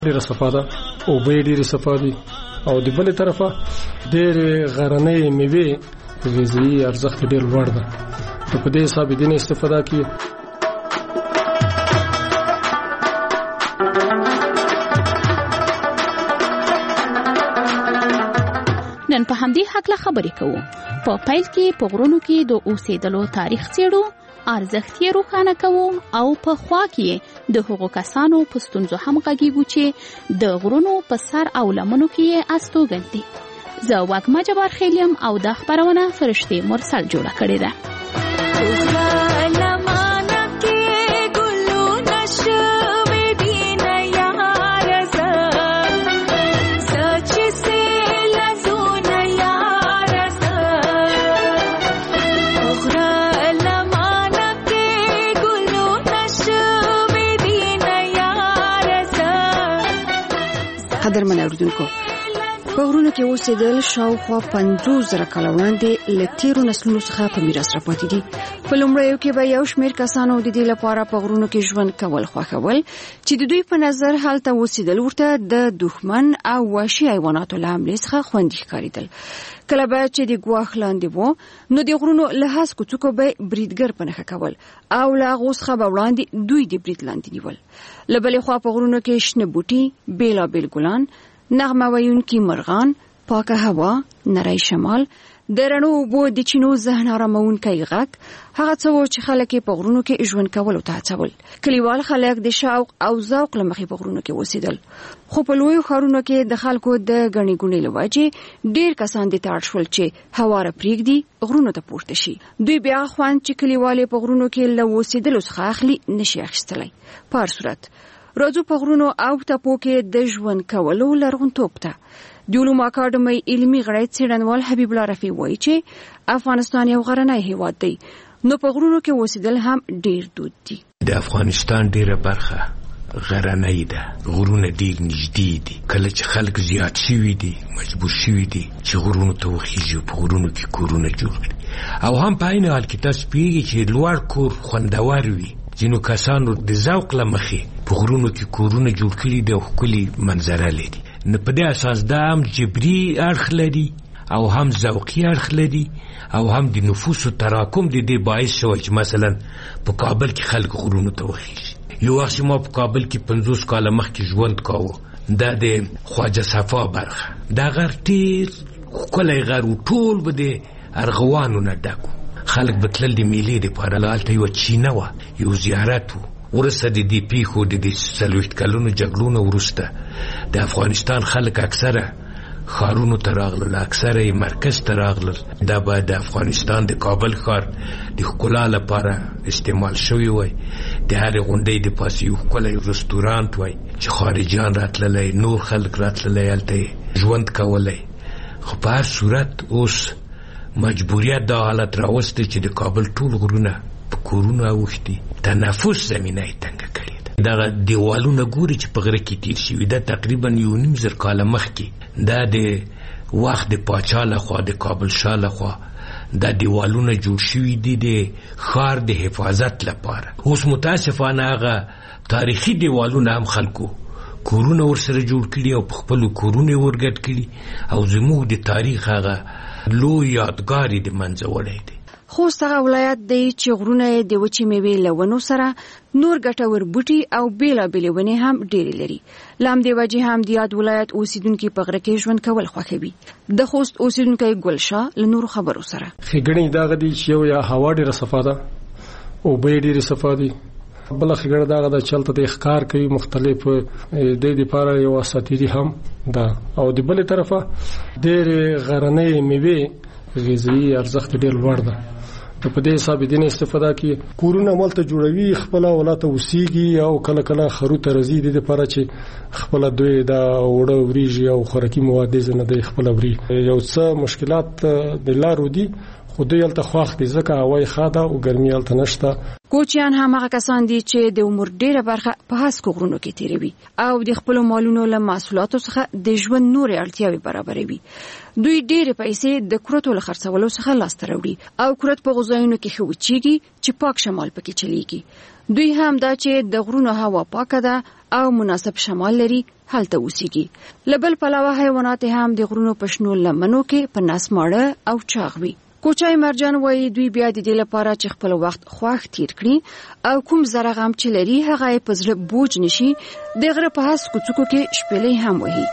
ډېره صفا ده او به ډېرې صفا دي او د بلې طرفه ډېرې غرنۍ میوې غذایي ارزښت ډېر لوړ ده نو په دې حساب دې نه استفاده کوي. نن په همدې حقله خبرې کوو. په پیل کې په غرونو کې د اوسېدلو تاریخ څېړو، ارزښت یې روښانه کوو او په خوا کې د هغو کسانو په ستونزو هم غږیږو چې د غرونو په سر او لمنو کې یې استوګن دي. زه وږمه جبار خیل یم او دا خپرونه فرشتې مرسل جوړه کړې ده. قدرمن اوریدونکو، په غرونو کې اوسېدل شاوخوا 50,000 کاله وړاندې له تیرو نسلونو څخه په میراث راپاتې دي. په لومړیو کې به یو شمېر کسانو د دې لپاره په غرونو کې ژوند کول خوښول چې د دوی په نظر هلته اوسېدل ورته د دښمن او وحشي حیواناتو له حملې څخه خوندي ښکارېدل. کله به چې د ګواښ لاندې وو نو د غرونو له هسکو څوکو به بریدګر په نښه کول او له هغو څخه به وړاندې دوی د برید لاندې نیول. له بلې خوا په غرونو کې شنه بوټي، بېلابېل ګلان، نغمه ویونکي مرغان، پاکه هوا، نری شمال، د رڼو اوبو د چینو ذهن آرامونکی غږ، هغه څه و چې خلک په غرونو کې ژوند کولو ته هڅول. کلیوال خلک د شوق او ذوق له مخې په غرونو کې اوسېدل، خو په لویو ښارونو کې د خلکو د ګڼې ګوڼې له وجې ډېر کسان دې ته اړ شول چې هواره پرېږدي، غرونو ته پورته شي. دوی بیا خوند چې کلیوال په غرونو کې له اوسېدلو څخه اخلي نشي اخیستلی. په هر صورت راځو په غرونو او ټاپو کې د ژوند کولو لرغونتوب ته. د علومو اکاډمۍ علمي غړی څېړنوال حبیب الله رفیع وایي چې افغانستان یو غرنی هېواد دی، نو په غرونو کې اوسېدل هم ډېر دود دي. د افغانستان ډېره برخه غرنۍ ده، غرونه ډېر نږدې دي. کله چې خلک زیات شوي دي، مجبور شوي دي چې غرونو ته وخیږي، په غرونو کې کورونه جوړ کړي، او هم په عین حال کې تاسو پوهېږئ چې لوړ کور خوندور وي. ځینو کسانو د ذوق له مخې په غرونو کې کورونه جوړ کړي دي او ښکلې منظره لري. نو په دې اساس دا هم جبري اړخ لري او هم ذوقي اړخ لري او هم د نفوسو تراکم د دې باعث شوی چې مثلا په کابل کې خلک غرونو ته وخیږي. یو وخت ما په کابل کې 50 کاله مخکې ژوند کاوه، دا د خواجه صفا برخه، دا غر ډېر ښکلی غر و، ټول به د ارغوانو نه ډک و. خلک به تلل د میلې دپاره، هلته یوه چینه وه، یو زیارت و. وروسته د دې پیښو د 40 کلونو جګړو نه وروسته د افغانستان خلک اکثره ښارونو ته راغلل، اکثره یې مرکز ته راغلل. دا به د افغانستان د کابل ښار د ښکلا لپاره استعمال شوی وای. د هرې غونډۍ د پاسه یو ښکلی رستورانت وای چې خارجیان راتللی، نور خلک راتللی، هلته ژوند کولی. خو په هر صورت اوس مجبوریت دا حالت راوستی چې د کابل ټول غرونه په کورونو اوښتي، تنفس زمینه یې تنګه کړې ده. دغه دیوالونه ګوري چې په غره کې تیر شوي، دا تقریبا 1.5 کاله مخکې دا د وخت د پاچا لخوا، د کابل شاه لخوا دا دیوالونه جوړ شوي دي د ښار د حفاظت لپاره. اوس متاسفانه هغه تاریخي دیوالونه هم خلکو کورونه ورسره جوړ کړي او په خپلو کورونه ورګډ کړي او زموږ د تاریخ هغه لوی یادګار د منځه وړی دی. خوست هغه ولایت دی چې غرونه د وچې میوې له ونو سره نور ګټور بوټي او بېلابېلې ونې هم ډېرې لري. له همدې وجې هم د یاد ولایت اوسېدونکي په غره کې ژوند کول خوښوي. د خوست اوسېدونکی ګلشاه له نورو خبرو سره ښېګڼې دغه دي چې یو یا هوا ډېره صفا ده، اوبه یې ډېرې صفا دي. بله ښېګڼه دغه ده چې هلته د ښکار کوي مختلف د دپاره یو اساطیري هم ده، او د بلې طرفه ډېرې غرنۍ میوې غذایي ارزښت ډېر لوړ ده. نو په دې حساب دې نه استفاده کوي، کورونه مالته جوړوي، خپله ولاته اوسېږي او کله کله خرو ته راځي د دپاره چې خپله دوی دا اوړه وریږي او خوراکي مواد دې ځای نه دی خپله وري. یو څه مشکلات د لارو دي، خو دوی هلته خوښ دي ځکه هوا یې ښه ده او ګرمي هلته نشته. کوچیان هم هغه کسان دي چې د عمر ډېره برخه په هسکو غرونو کې تیروي او د خپلو مالونو له محصولاتو څخه د ژوند نورې اړتیاوې برابروي. دوی ډېرې پیسې د کورتو له خرڅولو څخه لاسته راوړي او کورت په غذایونو کې ښه وچیږي چې پاک شمال پکې چلیږي. دوی هم دا چې د غرونو هوا پاکه ده او مناسب شمال لري هلته اوسېږي. لبل پلاوه حیوانات هم د غرونو په شنو لمنو کې په ناس ماړه او چاغ وي. کوچای مرجان وایي دوی بیا د دې لپاره چې خپل وخت خوښ تیر کړي او کوم زره غم چې لري هغه یې په زړه بوج نشي د غره په هس کوڅکو کې شپېلې هم وهي.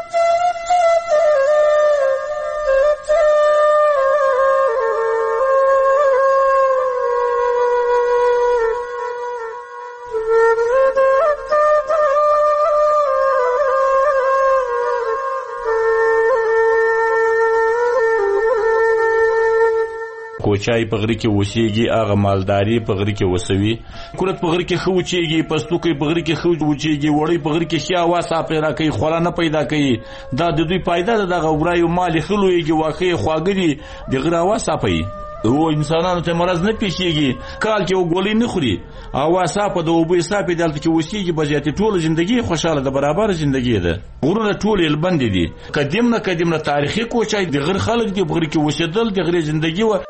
کوچای په غره کې وسیږي، هغه مالداري په غره کې وسوي، کورت په غره کې خو وچیږي، پستوکي په غره کې خو وچیږي، وړي په غره کې خیا واسه پیدا کوي، خوړه نه پیدا کوي. دا د دوی پیدا ده. دغه ورایو مال خلويږي، واخې خواګري د غره واسه پي او انسانانو ته مرز نه پیښیږي. کال کې وګولې نه خوري او واسه په دوبې صاحب دلته کې وسیږي. بجاتي ټول ژوندۍ خوشاله ده، برابر ژوندۍ ده. غرونه ټول البند دي. قدیم نه تاریخي کوچای د غر خلک دی، په غره کې وسیدل د غره ژوندۍ و.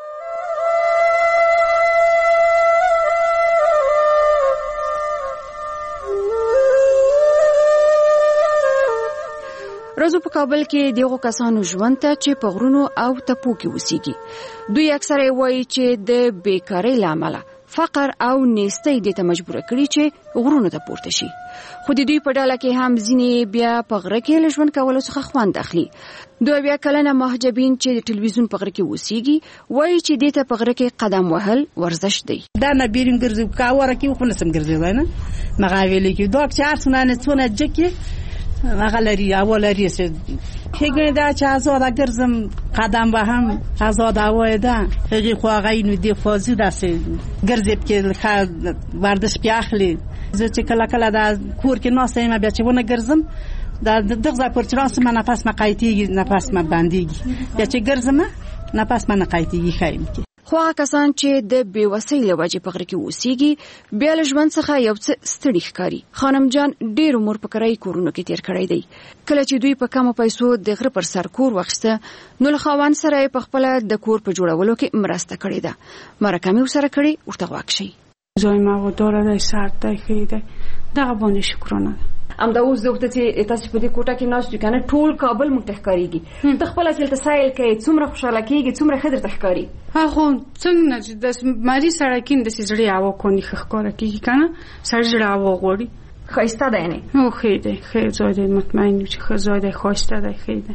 راځو په کابل کې دغه کسانو ژوند ته چې په غرونو او تپو کې اوسېږي. دوی اکثره وایي چې د بیکارۍ لامل فقر او نیستۍ د ته مجبور کړي چې غرونو ته پورته شي. خو د دوی په ډله کې هم ځینې بیا په غره کې له ژوند کولو څخه خوند اخلي. دوی بیا کلنه مهاجبین چې د ټلویزیون په غره کې اوسېږي وایي چې د ته په غره کې قدم وهل ورزش دی. دا نه بیرون ګرځي کاوره کې خو نسم ګرځي نه مغاویل کې دوه چار څونه څونه جکه مغلری اولری است هیګنه دا چې آزاد ګرځم قدم به هم آزاد اوایده هغه خو غاینو دی فازی داسې ګرځب کې ورزش پیاخلی زه چې کله کله دا کور کې ناسه ما بیا چې ونه ګرځم دا دغه پر تراس ما نفس ما قایتیږي نفس ما باندېږي بیا چې ګرځم نفس ما نه قایتیږي خایم کې. خو هغه کسان چې د بېوسۍ له وجې په غره کې اوسېږي بیا له ژوند څخه یو څه ستړي ښکاري. خانم جان ډېر عمر په کرایي کورونو کې تېر کړی دی. کله چې دوی په کمو پیسو د غره پر سر کور واخیسته نو له خاوند سره یې په خپله د کور په جوړولو کې مرسته کړې ده. مرکه مې ورسره کړې، ورته غوږ شئ. ځای ما داره دی، سرد دی، ښه دی، دغه باندې شکرانه ده. همدا اوس زه ورته چې تاسو په دې کوټه کې ناست یو کنه ټول کابل مونږ ته ښکارېږي. ته خپله چې هلته سایل کوې څومره خوشحاله کېږي، څومره ښه درته ښکاري؟ خو څنګه چې د ماري سړکین داسې زړې هوا کونې ښه ښکاره کېږي که نه سړی زړه هوا غواړي. ښایسته دی یعنې؟ هو ښه دی، ښه ځای دی، مطمئن یم چې ښه ځای دی، ښایسته دی، ښه دی.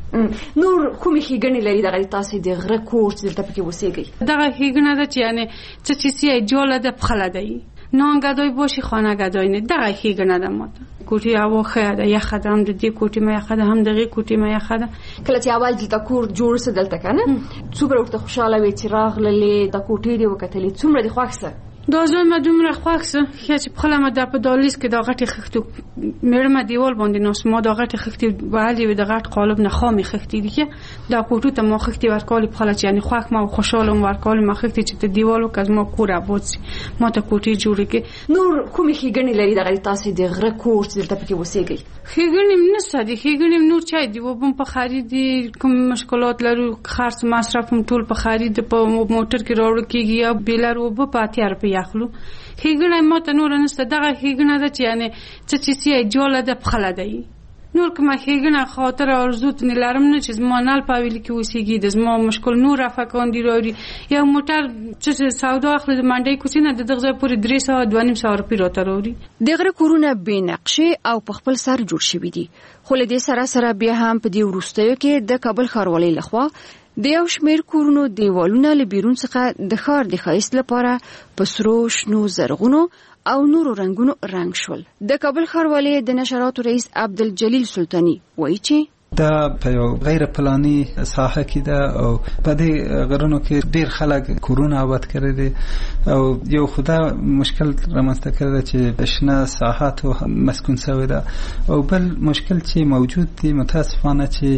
نور کومې ښېګڼې لري دغه تاسې د غره کور چې دلته پکې اوسېږئ؟ دغه ښېګڼه ده چې یعنې څه چیزی جاله ده پخله دی نانگدای باشی خانه گدای نه دقیق ښېګڼه ده ماته. کوټې هوا ښه ده، یخه ده، هم د دې کوټې مې یخه ده، هم دغې کوټې مې یخه ده. کله چې اول دلته کور جوړ سه دلته که نه څومره ورته خوشحاله وې چې راغللې دا کوټې دې وکتلې څومره دې خوښ سه؟ دا ځای مې دومره خوښ سه چې پخله مې دا په دالیز کې دا غټې خښتو مېړه مې دیوال باندې ناست ما دا غټې خښتې وهلې وې د غټ قالب نه خامې خښتې دي که دا کوټو ته ما خښتې ورکولې پخله چې یعنې خوښ ما او خوشحاله م ورکولې ما خښتې چې ته دیوال وکړه زما کور اباد سي ما ته کوټې جوړې کړې. نور کومې ښېګڼې لري دغه تاسې د غره کور چې دلته پکې اوسېږئ؟ ښېګڼې م نشته دي، ښېګڼې م نور چای دي، اوبه م په خرید دي، کوم مشکلات لرو خرڅ مصرف م ټول په خرید په موټر کې راوړل کېږي یا بیلر اوبه په 80 روپۍ اخلو. ښېګڼه ما ته نور نشته. دغه ښېګڼه ده چې یعنې څه چې سي جوړه ده پخله دی. نور کومه ښېګڼه خاطر آرزو ته لرم نه چې زما نل په حویلۍ کې اوسېږي د زما مشکل نور رفقاندي راوړي یو موټر چې سودا اخلي د منډۍ کوڅې نه د دغه ځای پورې 300-250 روپۍ راته راوړي. د غره کورونه بې نقشې او په خپل سر جوړ شوي دي، خو له دې سره بیا هم په دې وروستیو کې د کابل ښاروالۍ لخوا د یو شمېر کورونو دیوالونه له بیرون څخه د ښار د ښایست لپاره په سرو، شنو، زرغونو او نورو رنگونو رنگ شول. د کابل ښاروالۍ د نشراتو رئیس عبدالجلیل سلطانی وایي چې دا په یو غیر پلاني ساحه کې ده او په دې غرونو کې ډیر خلک کورونه آباد کړي دي او یو خدا مشکل رامنځته کړی چې شنه ساحات مسکون شوی ده او بل مشکل چې موجود دی متاسفانه چې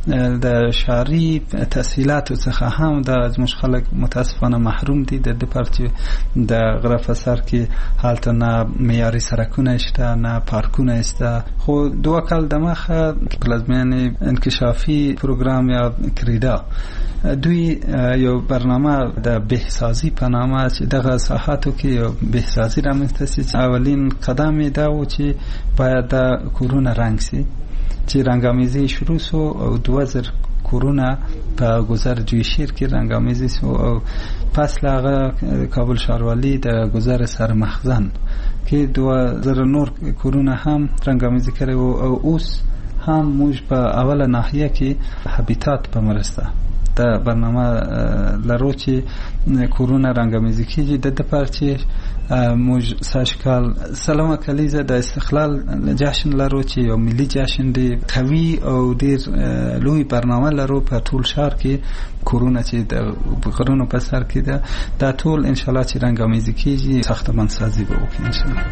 د شهري تسهیلاتو څخه هم د زموږ خلک متاسفانه محروم دي. د پارچې د غره په سر کې حالت نه معیاري سړکونه شته نه پارکونه شته. خو دوه کال دمخه پلازمینې انکشافي پروګرام یا کریډا دوی یو برنامه د بهسازي په نامه چې دغه ساحاتو کې یو بهسازي رامنځته شي. اولین قدم یې دا و چې باید د کورونه رنګ شي چې رنګامیزي شروع سو او 2000 کورونه په گذر جویشیر کې رنګامیزي سو او پس لاغه کابل ښاروالي د گذر سرمخزن کې 2000 نور کورونه هم رنګامیزي کړي او اوس هم موږ په اوله ناحیه کې هابیتات په مرسته د برنامه لرو چې کورونه رنګامیزي کیږي د لپاره چې موږ ساشکال سلام کلیزه د استقلال جشن لرو چې یو ملي جشن دی قوي او ډیر لوی برنامه لرو په ټول ښار کې کورونه چې د غرونو په سر کې ده دا ټول ان شاء الله چې رنګامیزي کیږي ساختمان سازي به وکړي ان شاء الله.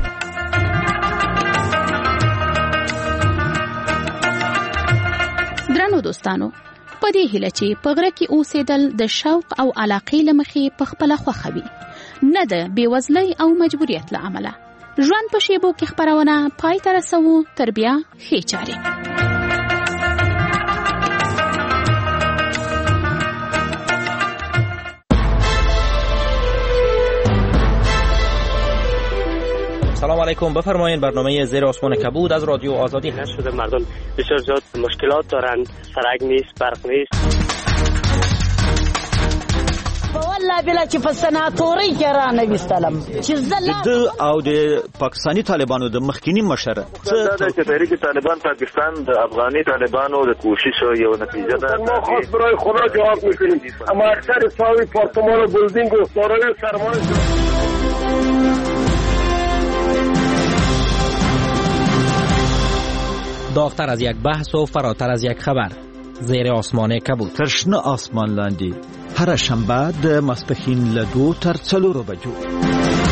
درنو دوستانو په دې هیله چې په غره کې اوسېدل د شوق او علاقې له مخې په خپله خوښه وي نه د بېوزلۍ او مجبوریت له امله. ژوند په شیبو کې خپرونه پای ته رسوو. تر بیا ښې چارې. سلام علیکم. بفرمایید. برنامه زیر آسمان کبود از رادیو آزادی هست. شده مردم بسیار زیاد مشکلات دارن، سرک نیست، برق نیست. والله بلا چې په سناتوري کې را نوستلم چې د او د پاکستانی طالبانو د مخکینی مشر دا چې تحریک طالبان پاکستان د افغاني طالبانو د کوشش یو نتیجه ده. ما خاص برای خدا جواب میکنیم اما اکثر ساوی پارتمان و بلدینگ و دارای سرمایه داغتر از یک بحث و فراتر از یک خبر. زیر آسمان کبود. ترشنه آسمان لاندی. هر شنبه د ماسپښین له 2 تر 4 بجو.